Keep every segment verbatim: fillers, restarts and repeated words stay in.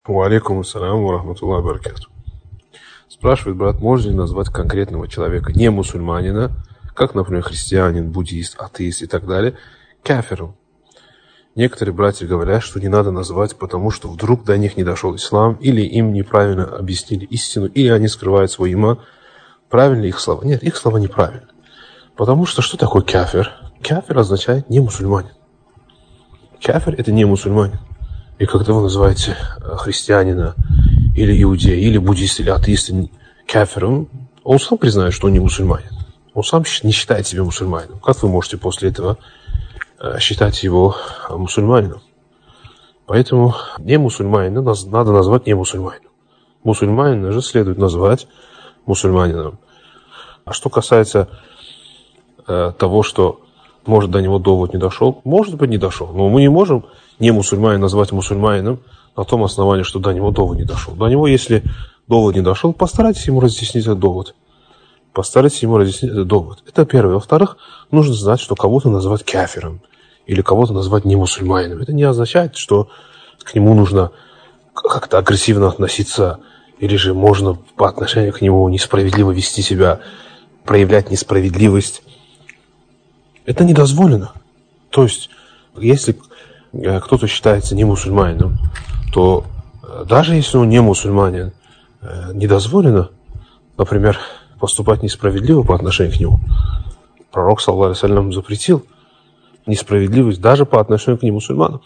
Ва алейкум ассалям ва рахматуллахи ва баракатух. Спрашивает брат, можно ли назвать конкретного человека, не мусульманина, как, например, христианин, буддист, атеист и так далее, кафиром? Некоторые братья говорят, что не надо называть, потому что вдруг до них не дошел ислам, или им неправильно объяснили истину, или они скрывают свой иман. Правильно их слова? Нет, их слова неправильны. Потому что что такое кафир? Кафир означает не мусульманин. Кафир – это не мусульманин. И когда вы называете христианина, или иудея, или буддиста, или атеиста кафиром, он сам признает, что он не мусульманин. Он сам не считает себя мусульманином. Как вы можете после этого считать его мусульманином? Поэтому не мусульманина надо назвать не мусульманином. Мусульманина же следует назвать мусульманином. А что касается э, того, что может до него довод не дошел, может быть не дошел, но мы не можем не мусульманина назвать мусульманином на том основании, что до него довод не дошел. До него, если довод не дошел, постарайтесь ему разъяснить этот довод. Постарайтесь ему разъяснить этот довод. Это первое. Во-вторых, нужно знать, что кого-то назвать кафиром или кого-то назвать не мусульманином. Это не означает, что к нему нужно как-то агрессивно относиться, или же можно по отношению к нему несправедливо вести себя, проявлять несправедливость. Это не дозволено. То есть, если кто-то считается не мусульманином, то даже если он не мусульманин, не дозволено, например, поступать несправедливо по отношению к нему. Пророк, саллаллаху алейхи ва саллям, запретил несправедливость даже по отношению к немусульманам.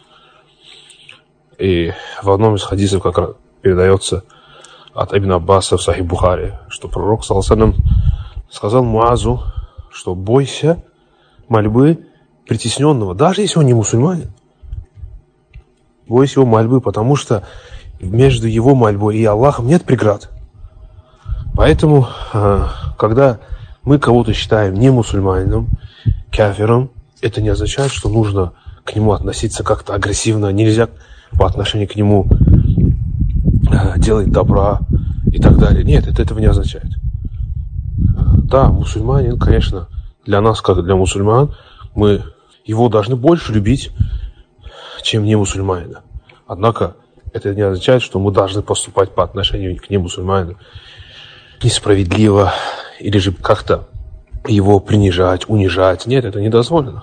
И в одном из хадисов как раз передается от Ибн Аббаса в Сахих Бухари, что пророк, саллаллаху алейхи ва саллям, сказал Муазу, что бойся мольбы притесненного, даже если он не мусульманин. Бойся его мольбы, потому что между его мольбой и Аллахом нет преград. Поэтому, когда мы кого-то считаем не мусульманином, кафиром, это не означает, что нужно к нему относиться как-то агрессивно. Нельзя по отношению к нему делать добра и так далее. Нет, это этого не означает. Да, мусульманин, конечно, для нас, как для мусульман, мы его должны больше любить, чем не мусульманина. Однако это не означает, что мы должны поступать по отношению к немусульманину несправедливо или же как-то его принижать, унижать. Нет, это не дозволено.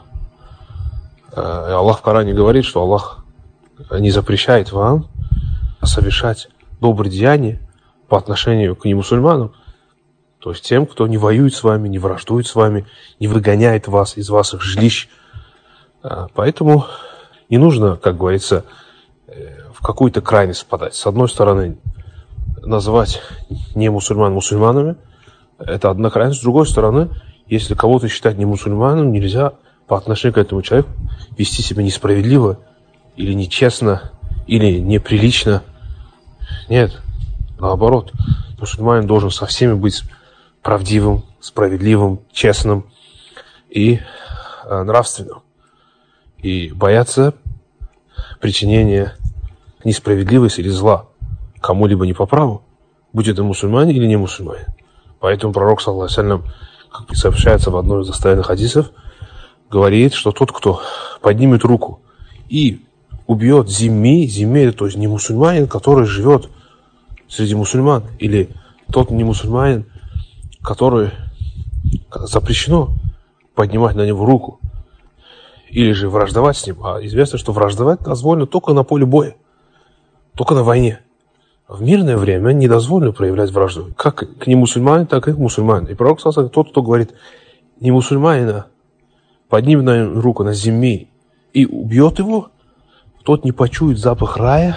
Аллах в Коране говорит, что Аллах не запрещает вам совершать добрые деяния по отношению к немусульманам, то есть тем, кто не воюет с вами, не враждует с вами, не выгоняет вас из ваших жилищ. Поэтому не нужно, как говорится, в какую-то крайность впадать. С одной стороны, называть не мусульман мусульманами – это одна крайность. С другой стороны, если кого-то считать не мусульманом, нельзя по отношению к этому человеку вести себя несправедливо или нечестно, или неприлично. Нет, наоборот. Мусульманин должен со всеми быть правдивым, справедливым, честным и э, нравственным. И бояться причинения несправедливости или зла кому-либо не по праву, будь это мусульманин или не мусульманин. Поэтому пророк, саллаллаху алейхи ва саллям, как сообщается в одном из достоверных хадисов, говорит, что тот, кто поднимет руку и убьет зимми, зимми, то есть не мусульманин, который живет среди мусульман, или тот не мусульманин, который запрещено поднимать на него руку, или же враждовать с ним. А известно, что враждовать дозволено только на поле боя, только на войне. В мирное время не дозволено проявлять вражду, как к немусульманину, так и к мусульманину. И пророк, тот, кто говорит, не мусульманина поднимет на руку на зимми и убьет его, тот не почует запах рая,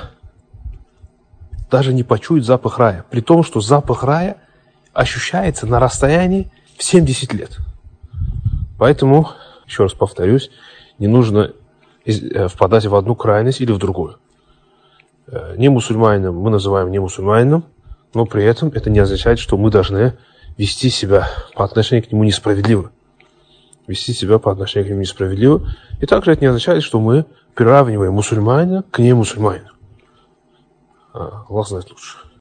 даже не почует запах рая, при том, что запах рая ощущается на расстоянии в семьдесят лет. Поэтому, еще раз повторюсь, не нужно впадать в одну крайность или в другую. Не мусульманином мы называем не мусульманином, но при этом это не означает, что мы должны вести себя по отношению к нему несправедливо. Вести себя по отношению к нему несправедливо. И также это не означает, что мы приравниваем мусульманина к немусульманину. Аллах знает лучше.